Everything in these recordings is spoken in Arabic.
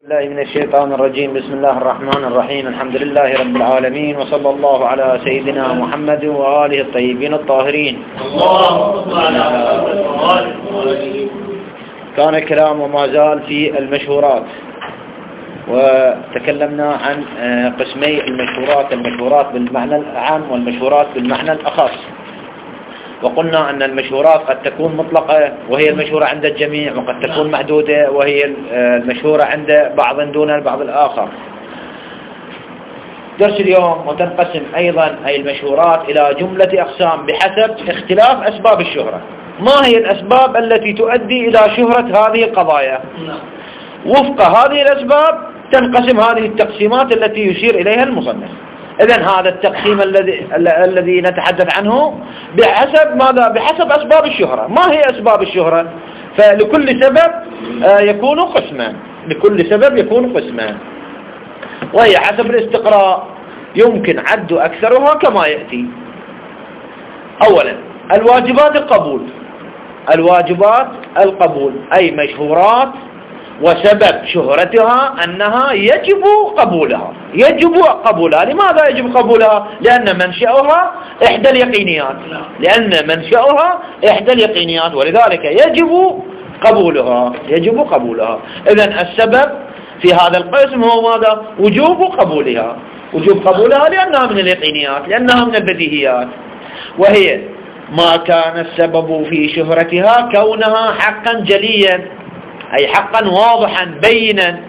الله من الشيطان الرجيم. بسم الله الرحمن الرحيم. الحمد لله رب العالمين، وصلى الله على سيدنا محمد وآله الطيبين الطاهرين. كان الكلام وما زال في المشهورات، وتكلمنا عن قسمي المشهورات بالمعنى العام والمشهورات بالمعنى الأخص. وقلنا أن المشهورات قد تكون مطلقة وهي المشهورة عند الجميع، وقد تكون محدودة وهي المشهورة عند بعض دون البعض الآخر. درس اليوم وتنقسم أيضا أي المشهورات إلى جملة أقسام بحسب اختلاف أسباب الشهرة. ما هي الأسباب التي تؤدي إلى شهرة هذه القضايا؟ وفق هذه الأسباب تنقسم هذه التقسيمات التي يشير إليها المصنف. إذن هذا التقسيم الذي نتحدث عنه بحسب ماذا؟ بحسب أسباب الشهرة. ما هي أسباب الشهرة؟ فلكل سبب يكون قسمان، لكل سبب يكون قسمان، وهي حسب الاستقراء يمكن عد أكثرها كما يأتي. أولا الواجبات القبول. الواجبات القبول أي مشهورات وسبب شهرتها أنها يجب قبولها. يجب قبولها. لماذا يجب قبولها؟ لأن منشأها إحدى اليقينيات، لأن منشأها إحدى اليقينيات، ولذلك يجب قبولها. يجب قبولها. إذن السبب في هذا القسم هو ماذا؟ وجوب قبولها. وجوب قبولها لأنها من اليقينيات، لأنها من البديهيات، وهي ما كان السبب في شهرتها كونها حقا جليا، أي حقا واضحا بينا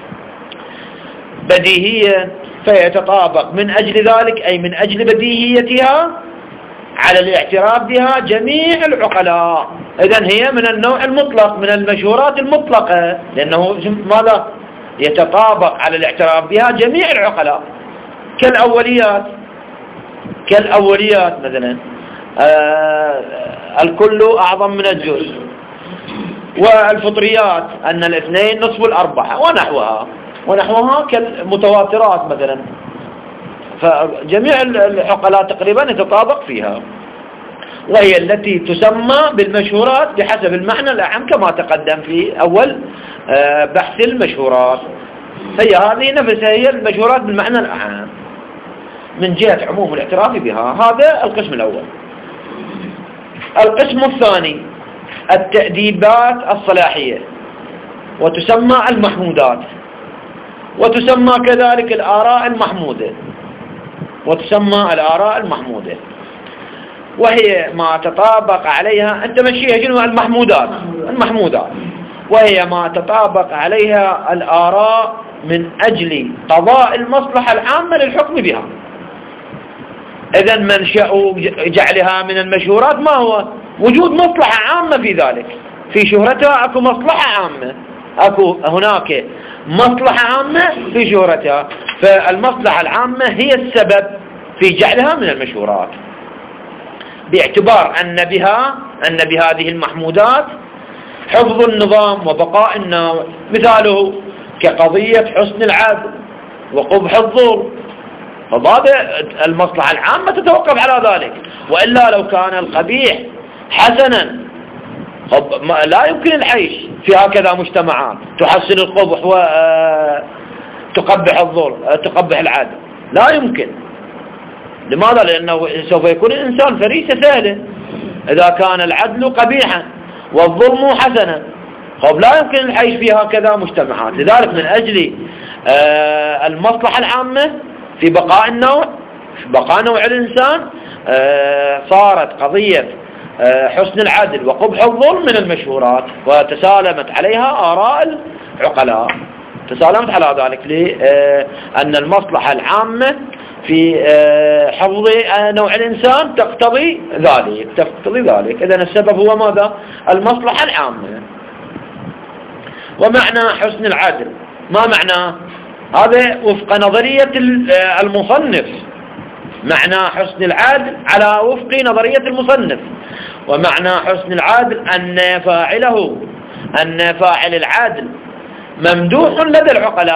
بديهيا، فيتطابق من أجل ذلك أي من أجل بديهيتها على الاعتراف بها جميع العقلاء. إذن هي من النوع المطلق، من المشهورات المطلقة، لأنه ماذا؟ يتطابق على الاعتراف بها جميع العقلاء. كالأوليات مثلا الكل أعظم من الجزء، والفطريات أن الاثنين نصف الأربعة ونحوها كالمتواترات مثلا. فجميع العقلاء تقريبا يتطابق فيها، وهي التي تسمى بالمشهورات بحسب المعنى الأعم كما تقدم في أول بحث المشهورات. هي هذه نفسها هي المشهورات بالمعنى الأعم من جهة عموم الاعتراف بها. هذا القسم الأول. القسم الثاني التأديبات الصلاحية، وتسمى المحمودات، وتسمى كذلك الآراء المحمودة، وهي ما تطابق عليها أنت مشيها شنو؟ المحمودات، وهي ما تطابق عليها الآراء من أجل قضاء المصلحة العامة للحكم بها. إذن منشأ جعلها من المشهورات ما هو؟ وجود مصلحة عامة في ذلك. في شهرتها أكو مصلحة عامة، أكو هناك مصلحة عامة في شهرتها، فالمصلحة العامة هي السبب في جعلها من المشهورات، باعتبار أن بهذه المحمودات حفظ النظام وبقاء النوع. مثاله كقضية حسن العدل وقبح الظلم، فهذا المصلحة العامة تتوقف على ذلك. وإلا لو كان القبيح حسنا لا يمكن العيش في هكذا مجتمعات تحسن القبح وتقبح الظلم، تقبح العدل، لا يمكن. لماذا؟ لأنه سوف يكون الإنسان فريسة سهلة إذا كان العدل قبيحا والظلم حسنا. لا يمكن العيش في هكذا مجتمعات. لذلك من أجل المصلحة العامة في بقاء نوع الإنسان صارت قضية حسن العدل وقبح الظلم من المشهورات، وتسالمت عليها آراء العقلاء، تسالمت على ذلك لأن المصلحة العامة في حفظ نوع الإنسان تقتضي ذلك. إذن السبب هو ماذا؟ المصلحة العامة. ومعنى حسن العدل ما معناه؟ هذا وفق نظرية المصنف. معنى حسن العدل على وفق نظرية المصنف. ومعنى حسن العدل أن فاعل العدل ممدوح لدى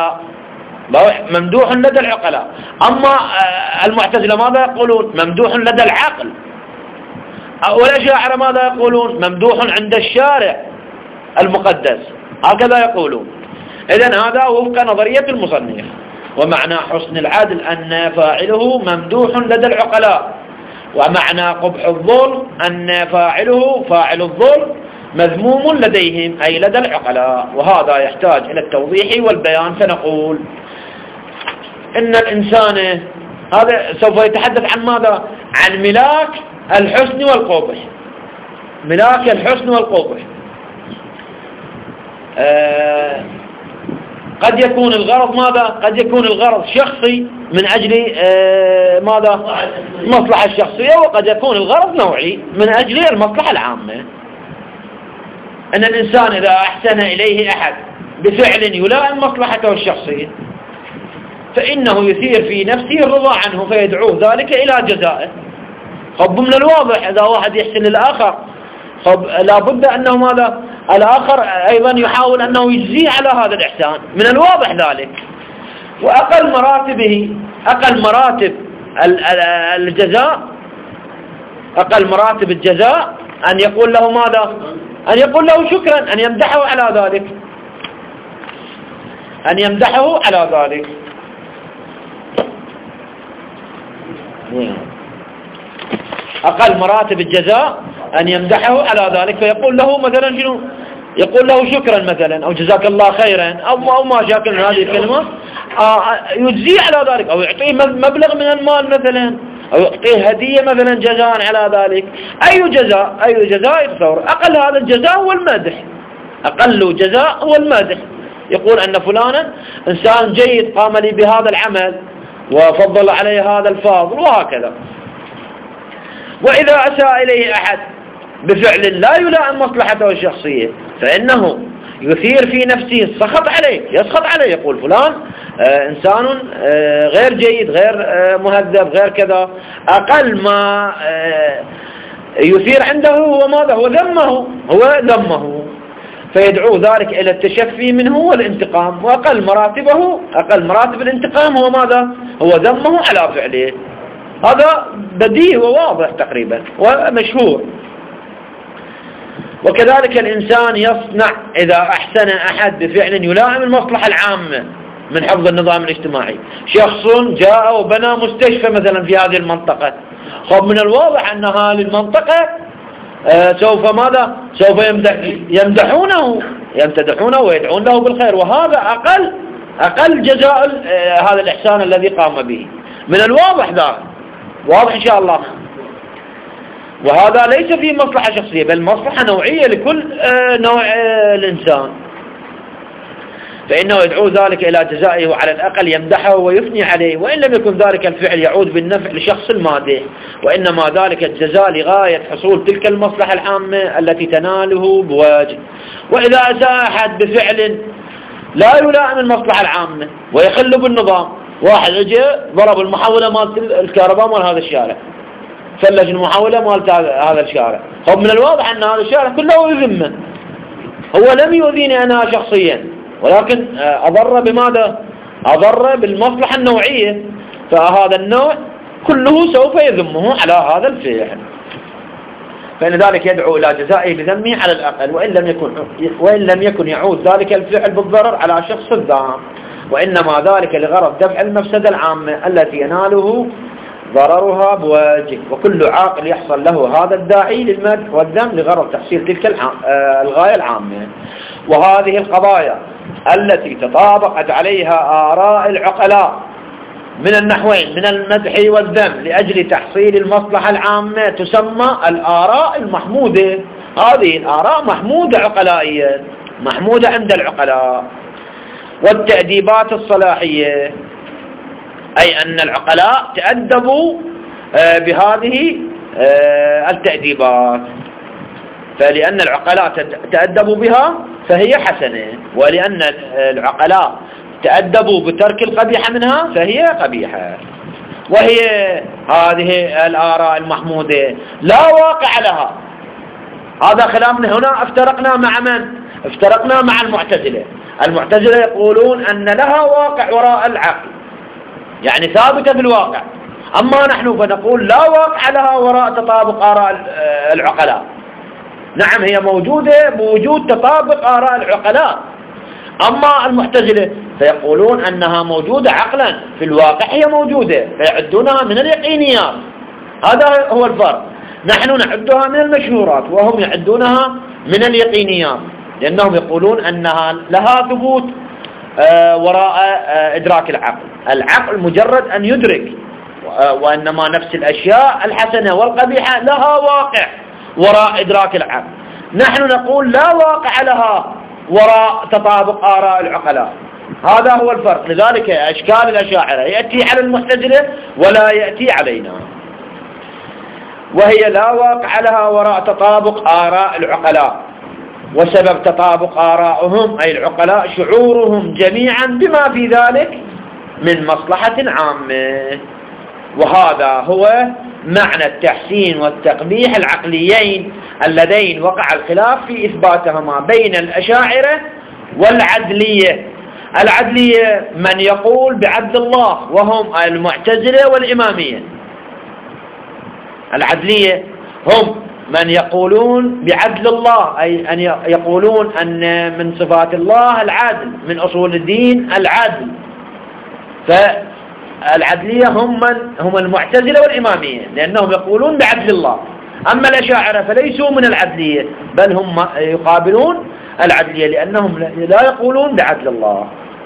العقلاء. أما المعتزلة ماذا يقولون؟ ممدوح لدى العقل. والأشاعرة ماذا يقولون؟ ممدوح عند الشارع المقدس. هكذا يقولون. إذن هذا وفق نظرية المصنف. ومعنى حسن العدل أن فاعله ممدوح لدى العقلاء، ومعنى قبح الظلم أن فاعل الظلم مذموم لديهم أي لدى العقلاء. وهذا يحتاج إلى التوضيح والبيان. فنقول إن الإنسان هذا سوف يتحدث عن ماذا؟ عن ملاك الحسن والقبح. ملاك الحسن والقبح قد يكون الغرض ماذا؟ قد يكون الغرض شخصي من أجل ماذا؟ المصلحة الشخصية، وقد يكون الغرض نوعي من أجل المصلحة العامة. أن الإنسان إذا أحسن إليه أحد بفعل يلائم مصلحته الشخصية فإنه يثير في نفسه الرضا عنه فيدعوه ذلك إلى جزائه. خب من الواضح إذا واحد يحسن للآخر خب لابد أنه ماذا؟ الآخر أيضا يحاول أنه يجزيه على هذا الإحسان، من الواضح ذلك. وأقل مراتب الجزاء، أقل مراتب الجزاء أن يقول له ماذا؟ أن يقول له شكرا، أن يمدحه على ذلك، أن يمدحه على ذلك. أقل مراتب الجزاء أن يمدحه على ذلك، فيقول له مثلا شنو؟ يقول له شكرا مثلا، أو جزاك الله خيرا، أو ما شاكل من هذه الكلمة، يجزيه على ذلك، أو يعطيه مبلغ من المال مثلا، أو يعطيه هدية مثلا جزاء على ذلك. أي جزاء يتصور؟ أقل هذا الجزاء هو المدح، أقل جزاء هو المدح. يقول أن فلانا إنسان جيد قام لي بهذا العمل وفضل عليه هذا الفاضل، وهكذا. وإذا أساء إليه أحد بفعل لا يلائم مصلحته الشخصية فإنه يثير في نفسه السخط عليه، يسخط عليه، يقول فلان إنسان غير جيد، غير مهذب، غير كذا. أقل ما يثير عنده هو ماذا؟ هو ذمه، فيدعو ذلك إلى التشفي منه والانتقام. وأقل مراتب الانتقام هو ماذا؟ هو ذمه على فعله. هذا بديهي وواضح تقريبا ومشهور. وكذلك الإنسان يصنع إذا أحسن أحد بفعل يلائم المصلحة العامة من حفظ النظام الاجتماعي. شخص جاء وبنى مستشفى مثلا في هذه المنطقة، خب من الواضح أن هذه المنطقة سوف ماذا؟ سوف يمتدحونه ويدعون له بالخير، وهذا أقل جزاء هذا الإحسان الذي قام به. من الواضح ذا واضح إن شاء الله. وهذا ليس في مصلحة شخصية بل مصلحة نوعية لكل نوع الإنسان، فإنه يدعو ذلك إلى جزائه، وعلى الأقل يمدحه ويثني عليه، وإن لم يكن ذلك الفعل يعود بالنفع لشخص المادح، وإنما ذلك الجزاء لغاية حصول تلك المصلحة العامة التي تناله بوجه. وإذا أساء أحد بفعل لا يلائم المصلحة العامة ويخل بالنظام، واحد اجى ضرب المحولة مال الكهرباء مال هذا الشارع، فلج المحولة مال هذا الشارع، طب من الواضح أن هذا الشارع كله يذمه، هو لم يؤذيني أنا شخصيا ولكن أضر بماذا؟ أضر بالمصلحة النوعية، فهذا النوع كله سوف يذمه على هذا الفعل، فإن ذلك يدعو إلى جزائه بذمه على الأقل، وإن لم يكن يعود ذلك الفعل بالضرر على شخص الذام، وإنما ذلك لغرض دفع المفسدة العامة التي يناله ضررها بوجه. وكل عاقل يحصل له هذا الداعي للمدح والذم لغرض تحصيل تلك الغاية العامة. وهذه القضايا التي تطابقت عليها آراء العقلاء من النحوين من المدح والذم لأجل تحصيل المصلحة العامة تسمى الآراء المحمودة. هذه الآراء محمودة عقلائيا، محمودة عند العقلاء. والتأديبات الصلاحية أي أن العقلاء تأدبوا بهذه التأديبات، فلأن العقلاء تأدبوا بها فهي حسنة، ولأن العقلاء تأدبوا بترك القبيح منها فهي قبيحة. وهي هذه الآراء المحمودة لا واقع لها. هذا خلافنا هنا. افترقنا مع من؟ افترقنا مع المعتزلة. المعتزلة يقولون أن لها واقع وراء العقل، يعني ثابتة في الواقع، أما نحن فنقول لا واقع لها وراء تطابق آراء العقلاء. نعم هي موجودة بوجود تطابق آراء العقلاء، أما المعتزلة فيقولون أنها موجودة عقلا، في الواقع هي موجودة، فيعدونها من اليقينيات. هذا هو الفرق. نحن نعدها من المشهورات وهم يعدونها من اليقينيات، لأنهم يقولون أنها لها ثبوت وراء إدراك العقل. العقل مجرد أن يدرك، وإنما نفس الأشياء الحسنة والقبيحة لها واقع وراء إدراك العقل. نحن نقول لا واقع لها وراء تطابق آراء العقلاء. هذا هو الفرق. لذلك أشكال الأشاعرة يأتي على المعتزلة ولا يأتي علينا، وهي لا واقع لها وراء تطابق آراء العقلاء. وسبب تطابق آراءهم أي العقلاء شعورهم جميعا بما في ذلك من مصلحة عامة. وهذا هو معنى التحسين والتقبيح العقليين اللذين وقع الخلاف في إثباتهما بين الأشاعرة والعدلية. العدلية من يقول بعدل الله، وهم المعتزلة والإمامية. العدلية هم من يقولون بعدل الله، أي أن يقولون أن من صفات الله العدل، من أصول الدين العدل. فالعدلية هم المعتزلة والإمامية، لأنهم يقولون بعدل الله. أما الأشاعرة فليسوا من العدلية، بل هم يقابلون العدلية لأنهم لا يقولون بعدل الله.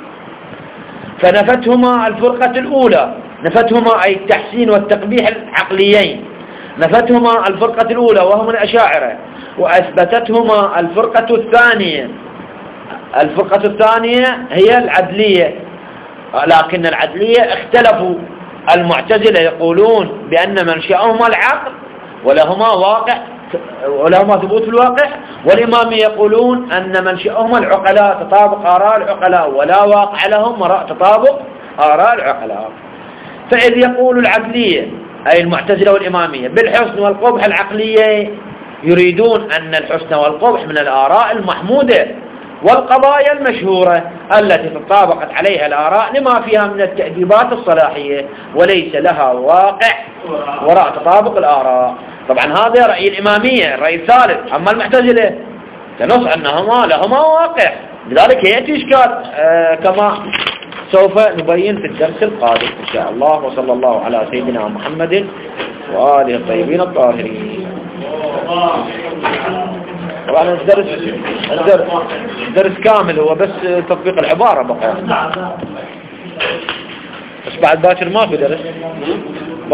فنفتهما الفرقة الأولى، نفتهما أي التحسين والتقبيح العقليين، نفتهما الفرقة الأولى وهم الأشاعرة، وأثبتتهما الفرقة الثانية. الفرقة الثانية هي العدلية، لكن العدلية اختلفوا. المعتزلة يقولون بأن منشأهما العقل ولهما واقع ولهما ثبوت في الواقع، والإمامية يقولون أن منشأهما العقلاء، تطابق آراء العقلاء، ولا واقع لهم وراء تطابق آراء العقلاء. فإذ يقول العدلية أي المعتزلة والإمامية بالحسن والقبح العقلية، يريدون أن الحسن والقبح من الآراء المحمودة والقضايا المشهورة التي تطابقت عليها الآراء لما فيها من التأديبات الصلاحية، وليس لها واقع وراء تطابق الآراء. طبعا هذا رأي الإمامية، الرأي الثالث. أما المعتزلة تنص أنهما لهما واقع. لذلك يأتي إشكال كما سوف نبين في الدرس القادم إن شاء الله. وصلى الله على سيدنا محمد وآله الطيبين الطاهرين. طبعا الدرس كامل، هو بس تطبيق العبارة بقى، بس بعد باكر ما في درس.